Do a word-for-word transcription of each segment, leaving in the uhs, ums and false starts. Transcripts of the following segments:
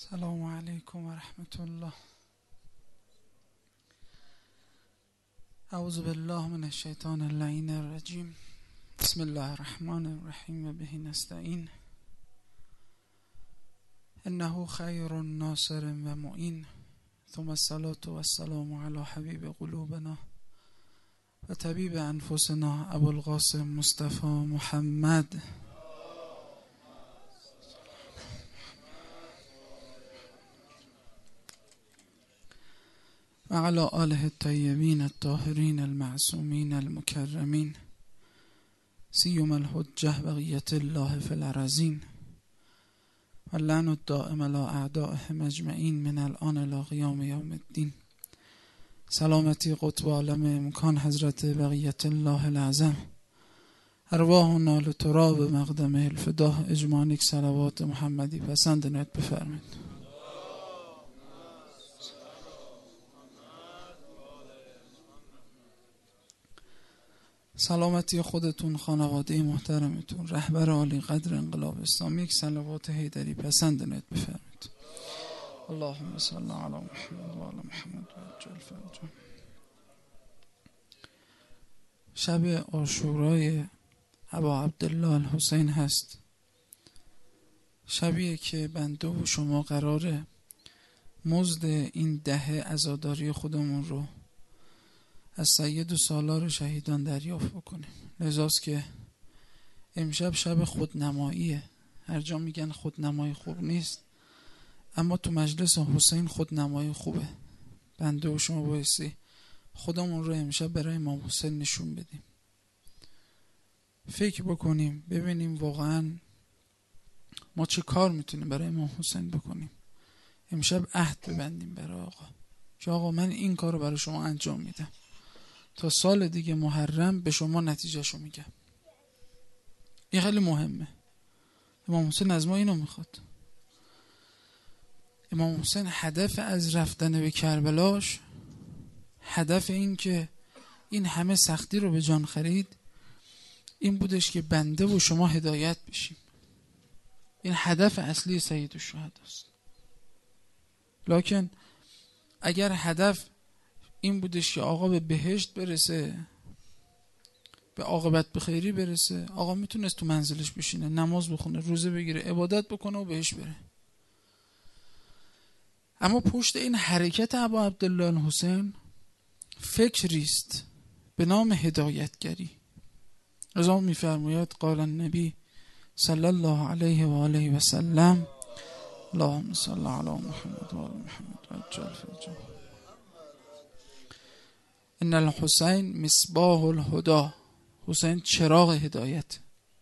السلام علیکم و رحمت الله. اعوذ بالله من الشیطان اللعین الرجیم. بسم الله الرحمن الرحیم و به نستعین. انه خیر ناصر و معین. ثم الصلاة والسلام علی حبیب قلوبنا و طبیب انفسنا ابوالقاسم مصطفی محمد و علی آله الطیبین الطاهرین المعصومین المکرمین سیما الحجة بقیة الله فی الارضین و اللعن الدائم علی اعدائهم اجمعین من الان الی قیام یوم الدین. سلامتی قطب عالم امکان حضرت بقیت الله العظم، ارواحنا لتراب مقدمه الفداه اجمانیک صلوات محمدی پسند نوید بفرمید. سلامتی خودتون، خانواده محترمتون، رهبر عالی قدر انقلاب اسلامی، یک صلوات حیدری پسند نوید بفرمید. اللهم صل علی محمد و علی محمد و عجل فرجهم. شب عاشورای ابا عبدالله الحسین هست، شبیه که بنده و شما قراره مزد این دهه عزاداری خودمون رو از سید و سالار شهیدان دریافت بکنیم. لذاست که امشب شب خودنماییه. هر جا میگن خودنمایی خوب نیست، اما تو مجلس حسین خودنمایی خوبه. بنده و شما بایستی خودمون رو امشب برای امام حسین نشون بدیم، فکر بکنیم، ببینیم واقعا ما چه کار میتونیم برای امام حسین بکنیم. امشب عهد ببندیم برای آقا که آقا من این کار رو برای شما انجام میدم، تا سال دیگه محرم به شما نتیجه شو میگم. این خیلی مهمه. امام حسین از ما اینو میخواد. امام حسین هدف از رفتن به کربلاش، هدف این که این همه سختی رو به جان خرید، این بودش که بنده و شما هدایت بشیم. این هدف اصلی سید الشهداست. لکن اگر هدف این بودش که آقا به بهشت برسه، به عاقبت بخیری برسه، آقا میتونست تو منزلش بشینه، نماز بخونه، روزه بگیره، عبادت بکنه و بهش بره. اما پشت این حرکت ابا عبدالله الحسین فکریست به نام هدایتگری. رضا میفرماید قال النبی صلی الله علیه و آله و سلم اللهم صل علی محمد و آل محمد و عجل فرجهم. ان الحسین مصباح الهدی. حسین چراغ هدایت.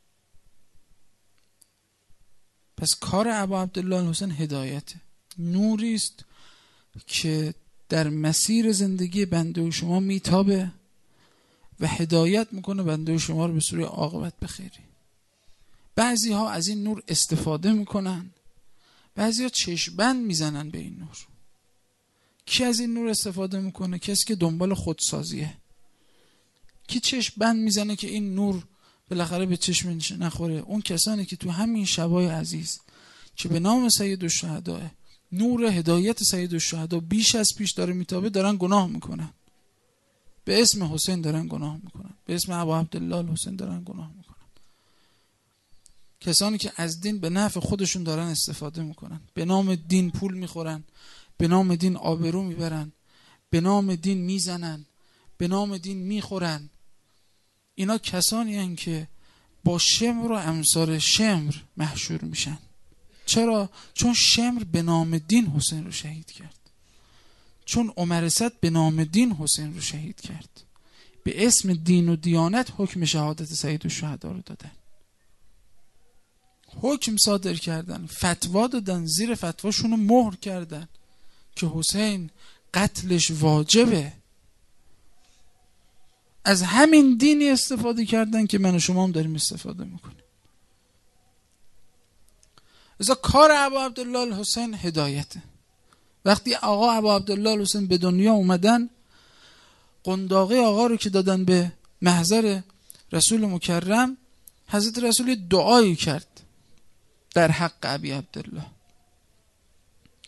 پس کار ابا عبدالله الحسین هدایت، نوری است که در مسیر زندگی بنده و شما میتابه و هدایت میکنه بنده و شما رو به سوی عاقبت بخیری. بعضی ها از این نور استفاده میکنن، بعضی ها چشم‌بند میزنن به این نور. کی از این نور استفاده میکنه؟ کسی که دنبال خودسازیه. کی چشم بند میزنه که این نور بالاخره به چشمش نخوره؟ اون کسانی که تو همین شبای عزیز که به نام سید الشهدا، نور هدایت سید الشهدا بیش از پیش داره میتابه، دارن گناه میکنن. به اسم حسین دارن گناه میکنن، به اسم ابا عبدالله الحسین دارن گناه میکنن. کسانی که از دین به نفع خودشون دارن استفاده میکنن، به نام دین پول میخورن، به نام دین آبرو میبرن، به نام دین میزنن، به نام دین میخورن. اینا کسانی هستند که با شمر و امثال شمر محشور میشن. چرا؟ چون شمر به نام دین حسین رو شهید کرد، چون عمر اسد به نام دین حسین رو شهید کرد. به اسم دین و دیانت حکم شهادت سید الشهدا رو دادن، حکم صادر کردن، فتوا دادن، زیر فتواشون رو مهر کردن که حسین قتلش واجبه. از همین دینی استفاده کردن که من و شما هم داریم استفاده میکنیم. ازا کار ابا عبدالله الحسین هدایته. وقتی آقا ابا عبدالله الحسین به دنیا اومدن، قنداقه آقا رو که دادن به محضر رسول مکرم، حضرت رسول دعایی کرد در حق ابی عبدالله.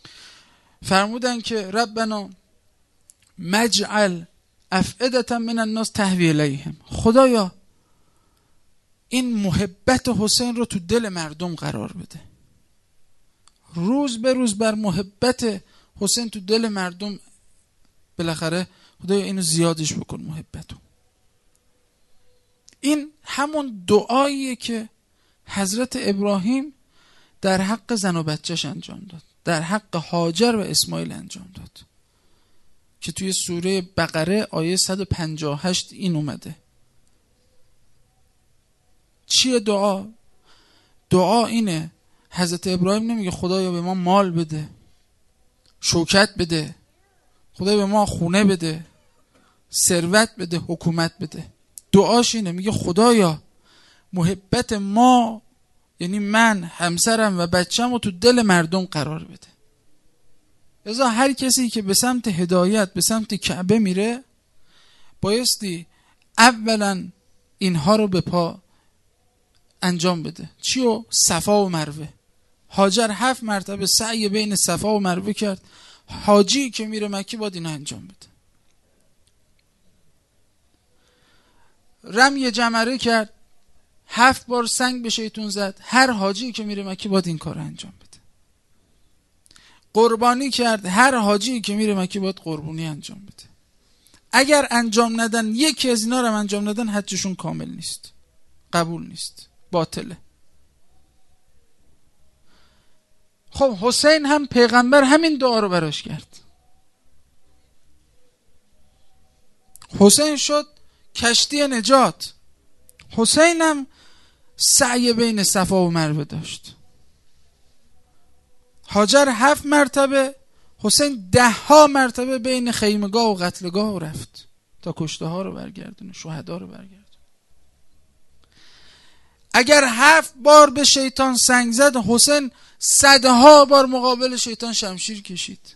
فرمودن که ربنا مجعل افئدة من الناس تهوی الیهم، خدایا این محبت حسین رو تو دل مردم قرار بده. روز به روز بر محبت حسین تو دل مردم بالاخره خدایا اینو زیادش بکن محبتو. این همون دعاییه که حضرت ابراهیم در حق زن و بچهش انجام داد، در حق هاجر و اسماعیل انجام داد که توی سوره بقره آیه صد و پنجاه و هشت این اومده. چیه دعا؟ دعا اینه، حضرت ابراهیم نمیگه خدایا به ما مال بده، شوکت بده، خدایا به ما خونه بده، ثروت بده، حکومت بده. دعاش اینه، میگه خدایا محبت ما، یعنی من، همسرم و بچه‌مو تو دل مردم قرار بده. لذا هر کسی که به سمت هدایت، به سمت کعبه میره، بایستی اولا اینها رو به پا انجام بده. چیو؟ صفا و مروه. هاجر هفت مرتبه سعی بین صفا و مروه کرد. حاجی که میره مکه باید اینا انجام بده. رمی جمره کرد، هفت بار سنگ به شیطون زد. هر حاجی که میره مکه باید این کار انجام بده. قربانی کرد، هر حاجی که میره مکه باید قربانی انجام بده. اگر انجام ندن، یکی از اینا رو انجام ندن، حجشون کامل نیست، قبول نیست، باطله. خب حسین هم پیغمبر همین دعا رو براش کرد. حسین شد کشتی نجات. حسین هم سعی بین صفا و مروه داشت. هاجر هفت مرتبه، حسین ده ها مرتبه بین خیمگاه و قتلگاه رفت تا کشته ها رو برگردونه، شهدا رو برگردونه. اگر هفت بار به شیطان سنگ زد، حسین صدها بار مقابل شیطان شمشیر کشید.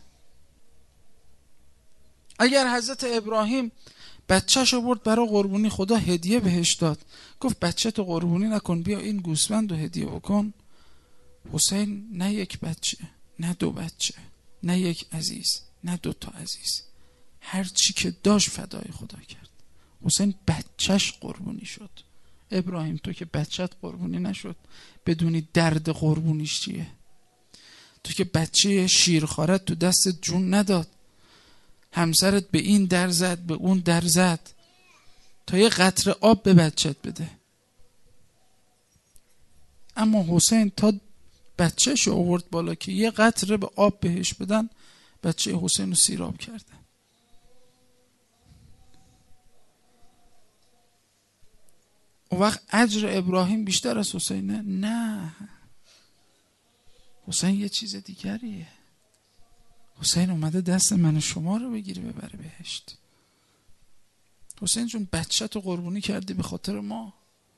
اگر حضرت ابراهیم بچه‌شو برد برای قربونی، خدا هدیه بهش داد، گفت بچه تو قربونی نکن، بیا این گوسفند رو هدیه بکن. حسین نه یک بچه، نه دو بچه، نه یک عزیز، نه دو تا عزیز، هر چی که داشت فدای خدا کرد. حسین بچهش قربونی شد. ابراهیم تو که بچت قربونی نشد، بدونی درد قربونیش چیه. تو که بچه شیرخوارت تو دست جون نداد، همسرت به این در زد به اون در زد تا یه قطره آب به بچت بده. اما حسین تا بچه‌شو آورد بالا که یه قطره به آب بهش بدن، بچه حسین رو سیراب کردن. اون وقت اجر ابراهیم بیشتر از حسینه؟ نه، حسین یه چیز دیگریه. حسین اومده دست من و شما رو بگیره ببره بهشت. حسین جون بچه تو قربونی کردی به خاطر ما.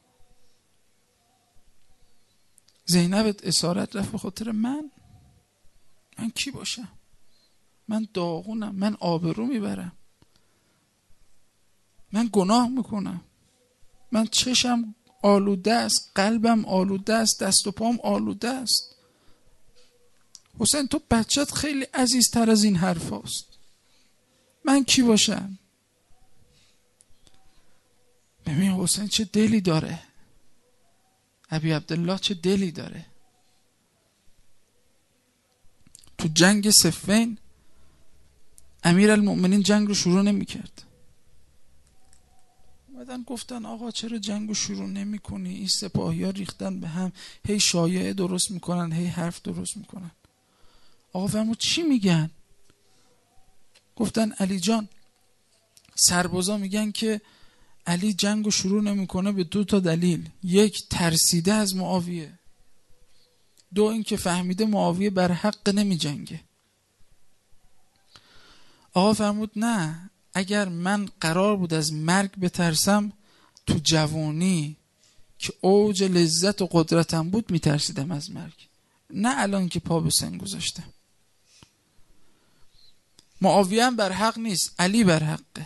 زینبت اسارت رفت به خاطر من. من کی باشم؟ من داغونم، من آبرو میبرم، من گناه میکنم، من چشم آلوده است، قلبم آلوده است، دست و پام آلوده است. حسین تو بچت خیلی عزیزتر از این حرف هست. من کی باشم؟ ببین حسین چه دلی داره، ابی عبدالله چه دلی داره. تو جنگ صفین امیر المؤمنین جنگ رو شروع نمی کرد. اومدن گفتن آقا چرا جنگ رو شروع نمی کنی؟ این سپاهی ها ریختن به هم، هی شایعه درست میکنن، هی حرف درست میکنن. آقا فرمود چی میگن؟ گفتن علی جان، سربازا میگن که علی جنگ رو شروع نمیکنه به دو تا دلیل. یک، ترسیده از معاویه. دو، این که فهمیده معاویه بر حق نمی جنگه. آقا فرمود نه، اگر من قرار بود از مرگ بترسم، تو جوانی که اوج لذت و قدرتم بود میترسیدم از مرگ، نه الان که پا به سن گذاشتم. معاویه هم بر حق نیست، علی بر حقه.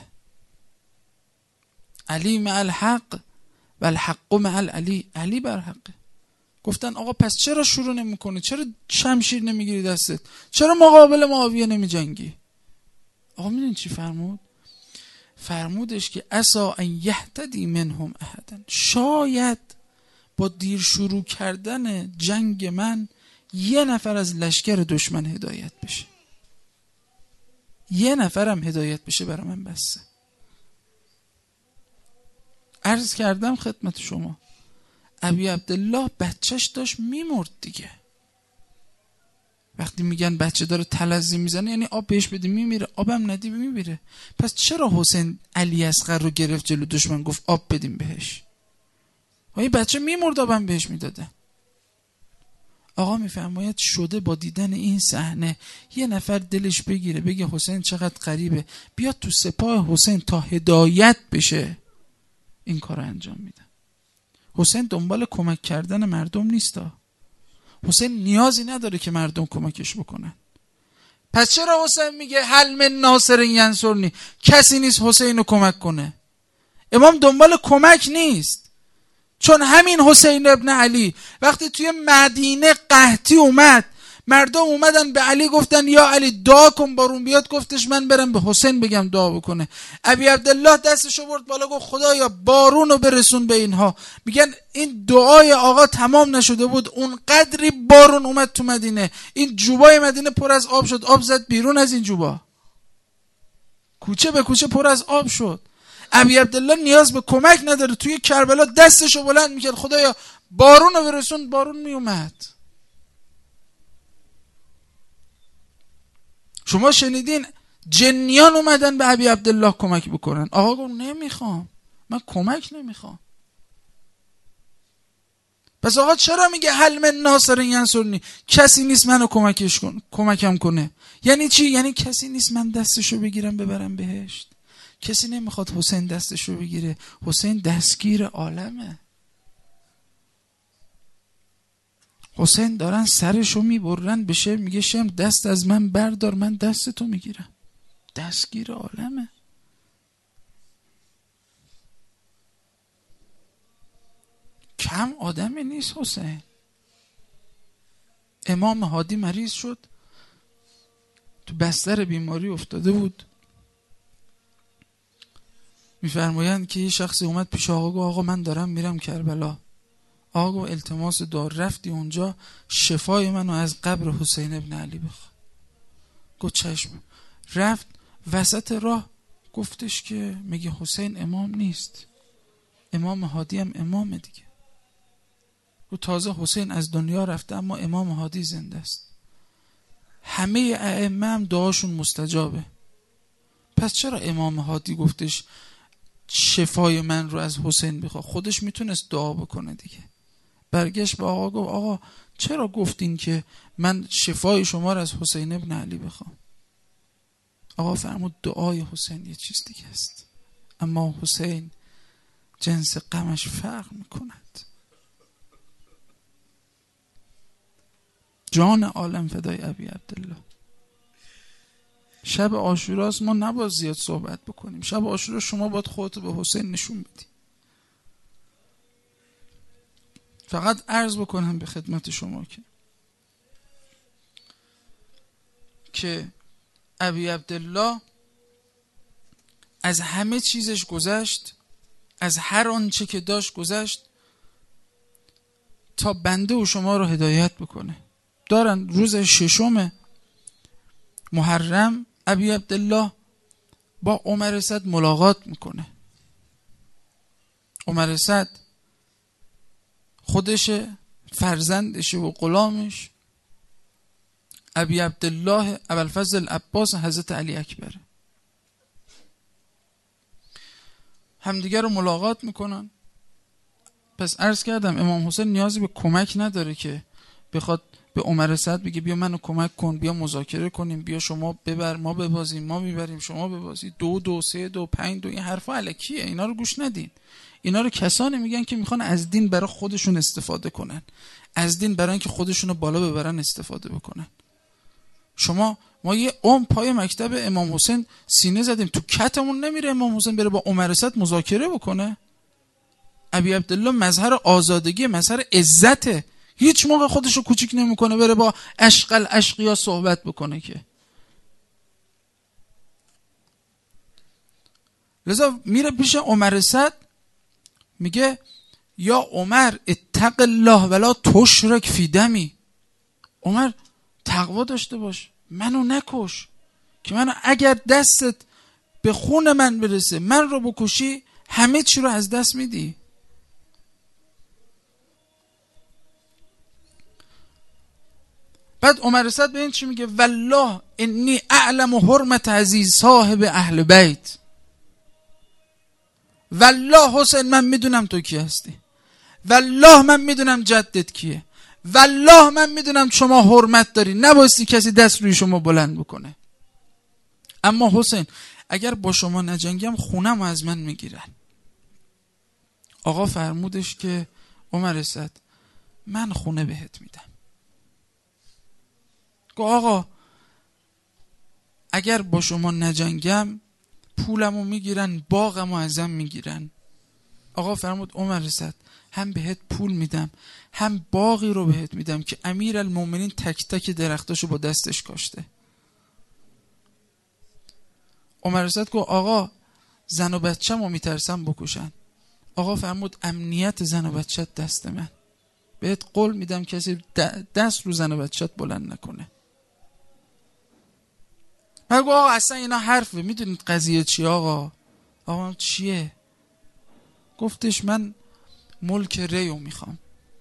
علی مع الحق و الحق مع العلی. علی بر حقه. گفتن آقا پس چرا شروع نمی‌کنی؟ چرا شمشیر نمیگیری دستت؟ چرا مقابل معاویه نمی‌جنگی؟ آقا میدونی چی فرمود؟ فرمودش که عسا ان یهتدی منهم احدا، شاید با دیر شروع کردن جنگ من یه نفر از لشکر دشمن هدایت بشه، یه نفرم هدایت بشه برای من بسه. عرض کردم خدمت شما ابی عبدالله بچهش داشت میمرد دیگه. وقتی میگن بچه داره تلظی میزنه یعنی آب بهش بدی میمیره، آبم ندی میمیره. پس چرا حسین علی اصغر رو گرفت جلو دشمن گفت آب بدیم بهش؟ این بچه میمرد آبم بهش میداده. آقا میفرماید شده با دیدن این صحنه یه نفر دلش بگیره بگه حسین چقدر غریبه، بیاد تو سپاه حسین تا هدایت بشه، این کار رو انجام میده. حسین دنبال کمک کردن مردم نیستا، حسین نیازی نداره که مردم کمکش بکنن. پس چرا حسین میگه هل من ناصر ینصرنی؟ کسی نیست حسین رو کمک کنه. امام دنبال کمک نیست، چون همین حسین ابن علی وقتی توی مدینه قحطی اومد، مردم اومدن به علی گفتن یا علی دعا کن بارون بیاد، گفتش من برم به حسین بگم دعا بکنه. ابی عبدالله دستشو برد بالا گفت خدایا بارون رو برسون به اینها. میگن این دعای آقا تمام نشده بود، اون قدری بارون اومد تو مدینه، این جوبای مدینه پر از آب شد، آب زد بیرون از این جوبا، کوچه به کوچه پر از آب شد. ابی عبدالله نیاز به کمک نداره، توی کربلا دستشو بلند میکرد خدایا بارون رو برسون، بارون میومد. شما شنیدین جنیان اومدن به ابی عبدالله کمک بکنن، آقا گفت نمیخوام، من کمک نمیخوام. پس آقا چرا میگه هل من ناصر ینصرنی؟ کسی نیست منو کمکش کن، کمکم کنه. یعنی چی؟ یعنی کسی نیست من دستشو بگیرم ببرم بهشت. کسی نمیخواد حسین دستشو بگیره، حسین دستگیر عالمه. حسین دارن سرشو میبرن بشه، میگه شم دست از من بردار من دستتو میگیرم، دستگیر عالمه. کم آدمی نیست حسین. امام هادی مریض شد، تو بستر بیماری افتاده بود، میفرمایند که یه شخصی اومد پیش آقا گفت آقا من دارم میرم کربلا. آقا گفت التماس دار، رفتی اونجا شفای منو از قبر حسین ابن علی بخوا. گفت چشم. رفت وسط راه گفتش که میگه حسین امام نیست، امام هادی هم امامه دیگه. و تازه حسین از دنیا رفته اما امام هادی زنده است. همه ائمه هم دعاشون مستجابه. پس چرا امام هادی گفتش شفای من رو از حسین بخوا؟ خودش میتونست دعا بکنه دیگه. برگشت به آقا گفت آقا چرا گفتین که من شفای شما رو از حسین ابن علی بخوام؟ آقا فرمود دعای حسین یه چیز دیگه است، اما حسین جنس غمش فرق میکند. جان عالم فدای ابی عبدالله. شب عاشوراست، ما نباید زیاد صحبت بکنیم. شب عاشورا شما باید خودتو به حسین نشون بدی. فقط عرض بکنم به خدمت شما که که ابی عبدالله از همه چیزش گذشت، از هر آنچه که داشت گذشت تا بنده و شما رو هدایت بکنه. دارن روز ششم محرم ابی عبدالله با عمر سعد ملاقات میکنه. عمر سعد خودش، فرزندش و غلامش ابی عبدالله ابوالفضل عباس حضرت علی اکبر، همدیگر رو ملاقات میکنن. پس عرض کردم امام حسین نیازی به کمک نداره که بخواد به عمر سعد بگه بیا منو کمک کن، بیا مذاکره کنیم، بیا شما ببر ما ببازیم، ما میبریم شما ببازی، دو دو سه دو پنج دو. این حرفا الکیه، اینا رو گوش ندین. اینا رو کسانی میگن که میخوان از دین برای خودشون استفاده کنن، از دین برای اینکه خودشونو بالا ببرن استفاده بکنن. شما ما یه عمر پای مکتب امام حسین سینه زدیم، تو کتمون نمیره امام حسین بره با عمر سعد مذاکره بکنه. ابی عبدالله مظهر آزادگی، مظهر عزته هیچ موقع خودشو کوچیک نمیکنه بره با اشقل اشقیا صحبت بکنه که. لذا میره پیش عمر سعد میگه یا عمر اتق الله ولا تشرک فی دمی. عمر تقوا داشته باش، منو نکش که منو اگر دستت به خون من برسه من رو بکشی همه چی رو از دست میدی. بعد عمر سعد به این چی میگه؟ والله انی اعلم حرمت عزیز صاحب اهل بیت. والله حسین من میدونم تو کی هستی، والله من میدونم جدت کیه، والله من میدونم شما حرمت داری، نبایستی کسی دست روی شما بلند بکنه. اما حسین اگر با شما نجنگم خونم از من میگیرن. آقا فرمودش که عمر سعد من خونه بهت میدم. گفت آقا اگر با شما نجنگم پولمو میگیرن، باغمو ازم میگیرن. آقا فرمود عمر سعد هم بهت پول میدم هم باغی رو بهت میدم که امیر المومنین تک تک درختاشو با دستش کاشته. عمر سعد گفت آقا زن و بچه‌مو میترسم بکشن. آقا فرمود امنیت زن و بچه‌ت دست من، بهت قول میدم کسی دست رو زن و بچه‌ت بلند نکنه. من گفت آقا اصلا اینا حرفه، میدونید قضیه چیه آقا؟ آقا چیه؟ گفتش من ملک ریو میخوام.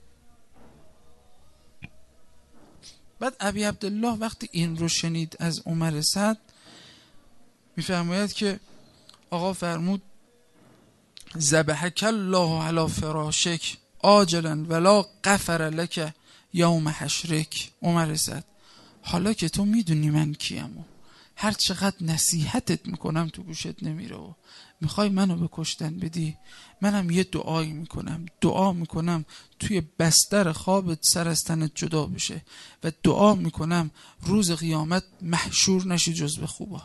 بعد ابی عبدالله وقتی این رو شنید از عمر سعد میفرماید که آقا فرمود ذبحک الله علی فراشک عاجلا ولا غفر لک یوم حشرک. عمر سعد حالا که تو میدونی من کیم، هر چقدر نصیحتت میکنم تو گوشت نمیره و میخوای منو به کشتن بدی، منم یه دعایی میکنم، دعا میکنم توی بستر خوابت سر از تنت جدا بشه و دعا میکنم روز قیامت محشور نشی جز به خوبا.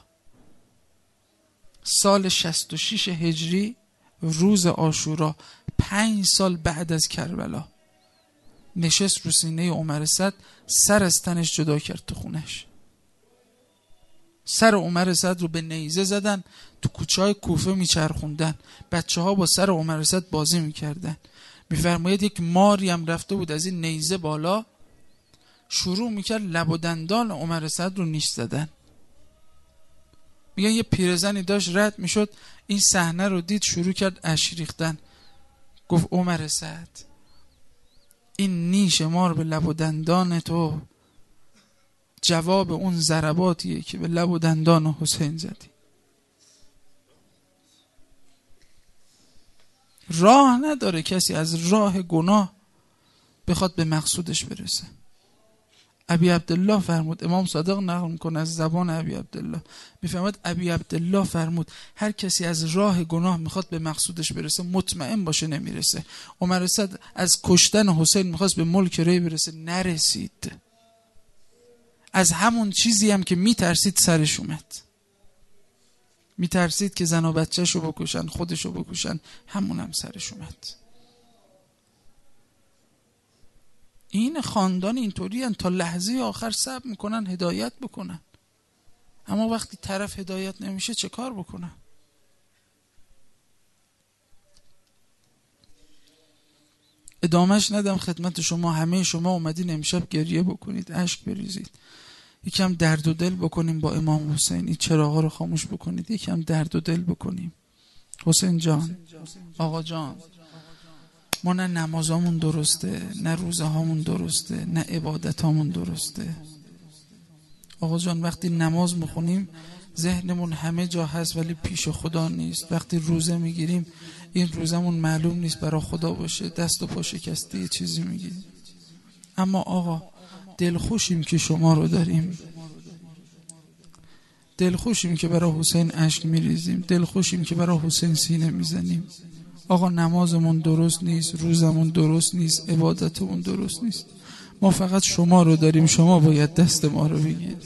سال شصت و شش هجری روز عاشورا، پنج سال بعد از کربلا، نشست رو سینه عمر سعد، سر از تنش جدا کرد تو خونش. سر عمر سعد رو به نیزه زدن، تو کوچه های کوفه میچرخوندن، بچه ها با سر عمر سعد بازی میکردن. میفرماید یک ماری هم رفته بود از این نیزه بالا، شروع میکرد لب و دندان عمر سعد رو نیش زدن. میگن یه پیرزنی داشت رد میشد، این صحنه رو دید، شروع کرد اشک ریختن. گفت عمر سعد این نیش مار به لب و دندان تو جواب اون ضرباتیه که به لب و دندان حسین زدی. راه نداره کسی از راه گناه بخواد به مقصودش برسه. ابی عبدالله فرمود، امام صادق نقل میکنه از زبان ابی عبدالله، میفرماد ابی عبدالله فرمود هر کسی از راه گناه میخواد به مقصودش برسه مطمئن باشه نمیرسه. عمر سعد از کشتن حسین میخواست به ملک ری برسه، نرسید. از همون چیزی هم که میترسید سرش اومد. میترسید که زن و بچه‌شو بکشن، خودشو بکشن، همون هم سرش اومد. این خاندان اینطوری هن تا لحظه آخر صبر میکنن هدایت بکنن، اما وقتی طرف هدایت نمیشه چه کار بکنن؟ ادامهش ندم خدمت شما. همه شما اومدین امشب گریه بکنید، اشک بریزید، یکم درد و دل بکنیم با امام حسین. این چراغا رو خاموش بکنید، یکم درد و دل بکنیم. حسین جان، آقا جان، ما نه نمازامون درسته، نه روزه هامون درسته، نه عبادت هامون درسته. آقا جان وقتی نماز میخونیم ذهنمون همه جا هست ولی پیش خدا نیست. وقتی روزه میگیریم این روزمون معلوم نیست برای خدا باشه، دست و پا شکسته یه چیزی میگیریم. اما آقا دلخوشیم که شما رو داریم، دلخوشیم که برای حسین اشک میریزیم، دلخوشیم که برای حسین سینه میزنیم. آقا نمازمون درست نیست، روزمون درست نیست، عبادتمون درست نیست، ما فقط شما رو داریم، شما باید دست ما رو بگیرید.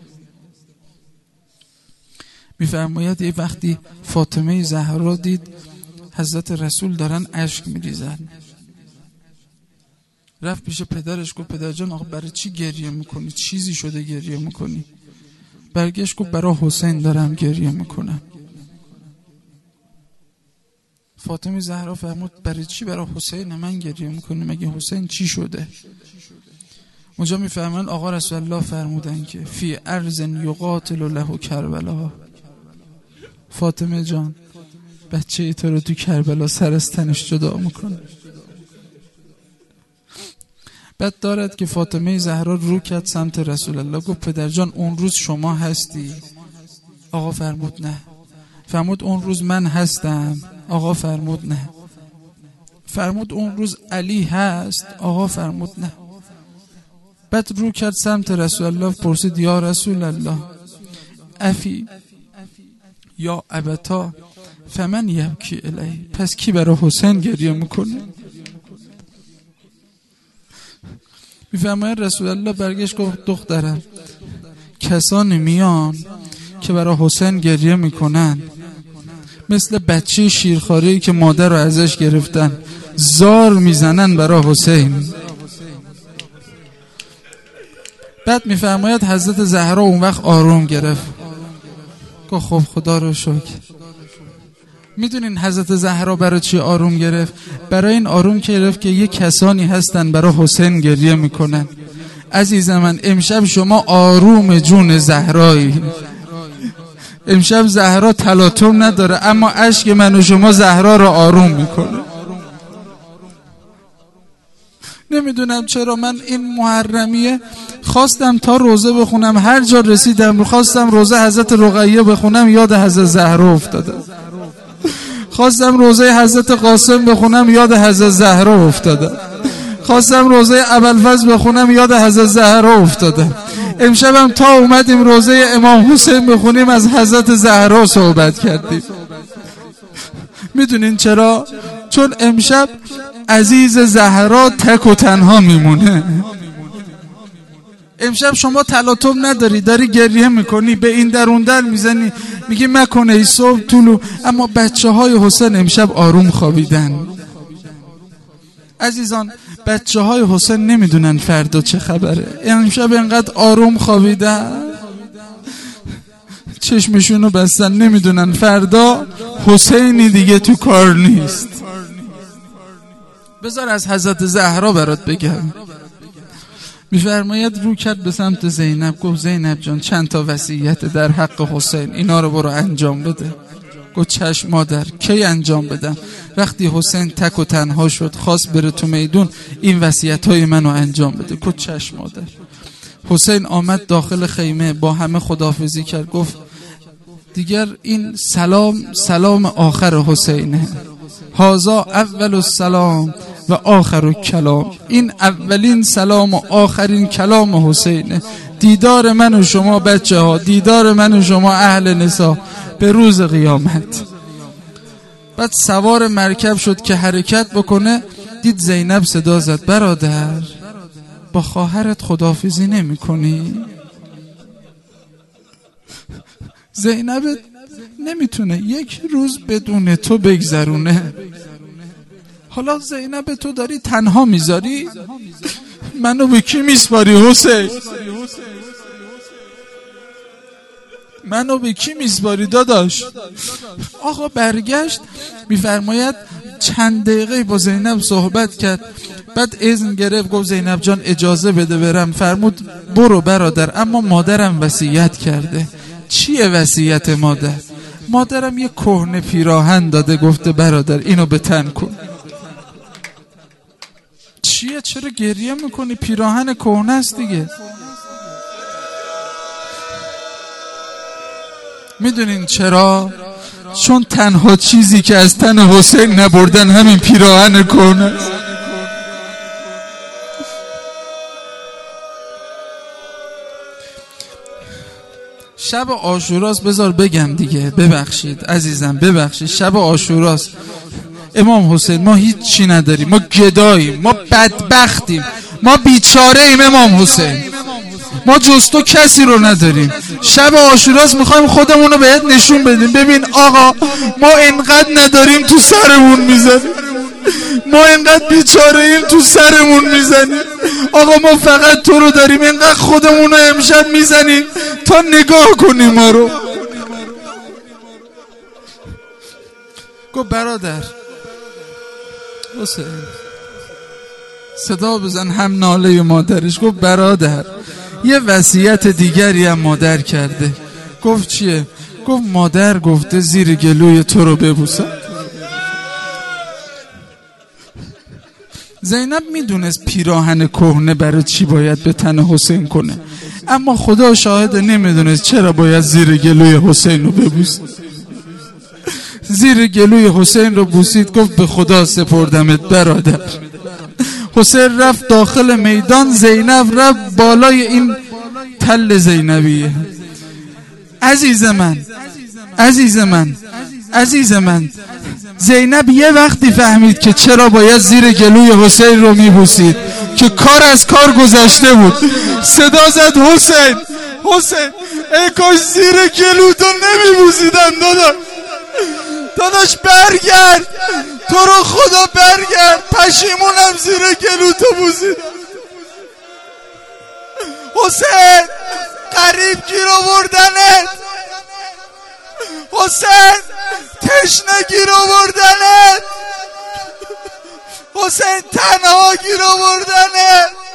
میفرماید یه وقتی فاطمه زهرا دید حضرت رسول دارن اشک میریزن، رفت پیش پدرش گفت پدر جان آقا برای چی گریه میکنی؟ چیزی شده گریه میکنی؟ برگشت گفت برای حسین دارم گریه میکنم. فاطمه زهرا فرمود برای چی برای حسین من گریه میکنی؟ مگه حسین چی شده؟ اونجا میفهمن آقا رسول الله فرمودن که فی ارض یقاتل له کربلا. فاطمه جان بچه ای تو رو تو کربلا سر از تنش جدا میکنه. بعد دارد که فاطمه زهرا رو کرد سمت رسول الله گفت پدر جان اون روز شما هستی؟ آقا فرمود نه. فرمود اون روز من هستم؟ آقا فرمود نه. فرمود اون روز علی هست؟ آقا فرمود نه. بعد رو کرد سمت رسول الله پرسید یا رسول الله افی یا ابتا فمن یبکی الی، پس کی برای حسین گریه میکنه؟ میفرماید رسول الله برگشت گفت دخترم کسانی میان که برای حسین گریه میکنن مثل بچه شیرخواری که مادر رو ازش گرفتن زار میزنن برای حسین. بعد میفرماید حضرت زهرا اون وقت آروم گرفت گفت خب خدا رو شکر. میدونین حضرت زهرا برای چی آروم گرفت؟ برای این آروم گرفت که یه کسانی هستن برای حسین گریه میکنن. عزیز من امشب شما آروم جون زهرایی. امشب زهرا تلاطم نداره اما اشک من و شما زهرا رو آروم میکنه. نمیدونم چرا من این محرمیه خواستم تا روزه بخونم، هر جا رسیدم خواستم روزه حضرت رقیه بخونم یاد حضرت زهرا افتاده، خواستم روزه حضرت قاسم بخونم یاد حضرت زهرا افتاده، خواستم روزه ابوالفضل بخونم یاد حضرت زهرا افتاده. امشبم تا اومدیم روزه امام حسین بخونیم از حضرت زهرا صحبت کردیم. میدونین چرا؟ چون امشب عزیز زهرا تک و تنها میمونه. امشب شما تلاطم نداری، داری گریه میکنی، به این در اون در میزنی، میگی مکنه ای صبح طولو، اما بچه های حسین امشب آروم خوابیدن. عزیزان بچه های حسین نمیدونن فردا چه خبره، امشب انقدر آروم خوابیدن چشمشونو بستن، نمیدونن فردا حسینی دیگه تو کار نیست. بذار از حضرت زهرا برات بگم. میفرماید رو کرد به سمت زینب گفت زینب جان چند تا وصیت در حق حسین، اینا رو برو انجام بده. گفت چشم مادر. کی انجام بدم؟ وقتی حسین تک و تنها شد خواست بره تو میدون این وصیت های منو انجام بده. گفت چشم مادر. حسین آمد داخل خیمه با همه خداحافظی کرد، گفت دیگر این سلام سلام آخر حسینه، هازا اول السلام و آخر کلام، این اولین سلام و آخرین کلام حسینه. دیدار من و شما بچه ها، دیدار من و شما اهل نسا به روز قیامت. بعد سوار مرکب شد که حرکت بکنه، دید زینب صدا زد برادر با خواهرت خداحافظی نمی کنی؟ زینب نمیتونه یک روز بدون تو بگذرونه. حالا زینب تو داری تنها میذاری؟ منو به کی میسپاری حسین؟ منو به کی میسپاری داداش؟ آقا برگشت میفرماید چند دقیقه با زینب صحبت کرد، بعد اذن گرفت گفت زینب جان اجازه بده برم. فرمود برو برادر، اما مادرم وصیت کرده. چیه وصیت مادر؟ مادرم یه کهنه پیراهن داده گفته برادر اینو به تن کن. چیه؟ چرا گریه میکنی؟ پیراهن کهنه است دیگه. میدونین چرا؟ چون تنها چیزی که از تن حسین نبردن همین پیراهن کهنه است. شب عاشوراست، بذار بگم دیگه، ببخشید عزیزم ببخشید، شب عاشوراست. امام حسین ما هیچ چی نداریم، ما گداییم، ما بدبختیم، ما بیچاره ایم امام حسین، ما جز تو کسی رو نداریم. شب عاشوراست میخوایم خودمون رو بهت نشون بدیم، ببین آقا ما اینقدر نداریم تو سرمون میذاریم. ما اینقدر بیچاره این تو سرمون میزنیم. آقا ما فقط تو رو داریم، اینقدر خودمون رو امشب میزنیم تا نگاه کنیم ما رو. گفت برادر حسین، صدا بزن هم ناله مادرش. گفت برادر یه وصیت دیگری هم مادر کرده. گفت چیه؟ گفت مادر گفته زیر گلوی تو رو ببوسم. زینب میدونست پیراهن کهنه برای چی باید به تن حسین کنه، اما خدا شاهد نمیدونست چرا باید زیر گلوی حسین رو ببوسه. زیر گلوی حسین رو بوسید. گفت به خدا سپردمت برادر. حسین رفت داخل میدان، زینب رفت بالای این تل زینبیه. عزیز من عزیز من عزیز من زینب یه وقتی فهمید که چرا باید زیر گلوی حسین رو میبوسید که کار از کار گذشته بود. صدا زد حسین حسین ای کاش زیر گلوتو نمیبوسیدم داداش. داداش برگرد، تو رو خدا برگرد، پشیمونم زیر گلوتو بوسیدم. حسین قریب گیر آوردنت، حسین تشنه گیر آوردنت، حسین تنها گیر آوردنت.